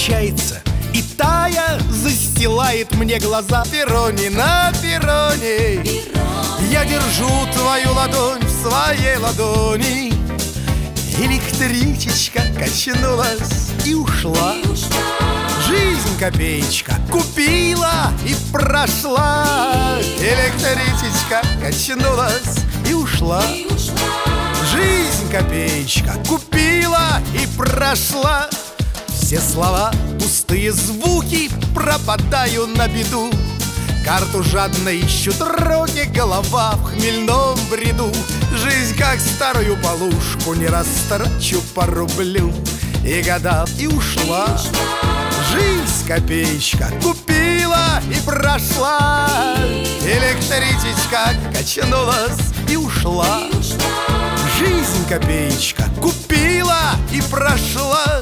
кончается, и тая застилает мне глаза. Перроне, на перроне, я держу твою ладонь в своей ладони. Электричечка качнулась и ушла. Жизнь копеечка купила и прошла. Электричечка качнулась и ушла. Жизнь копеечка купила и прошла. Все слова, пустые звуки, пропадаю на беду. Карту жадно ищут руки, голова в хмельном бреду. Жизнь, как старую полушку, не растрачу по рублю. И года, и ушла. Жизнь копеечка купила и прошла. Электричечка качнулась и ушла. Жизнь копеечка купила и прошла.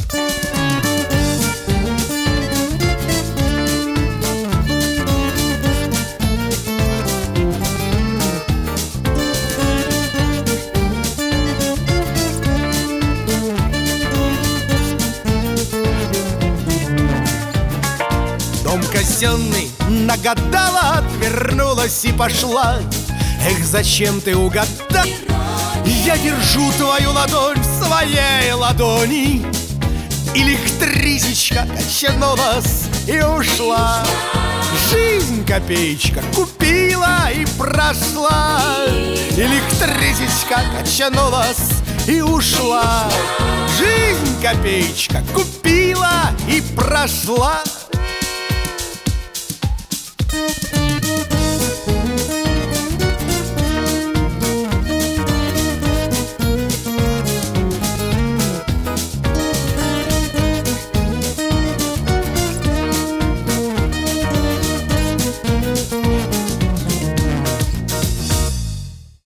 Дом казенный нагадала, отвернулась и пошла. Эх, зачем ты угадал? Я держу твою ладонь в своей ладони. Электричечка качнулась и ушла. Жизнь копеечка купила и прошла. Электричечка качнулась и ушла. Жизнь копеечка купила и прошла.